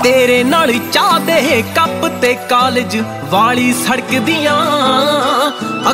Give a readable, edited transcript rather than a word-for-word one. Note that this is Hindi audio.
तेरे नाल चाह दे कप ते कॉलेज वाली सड़क दियां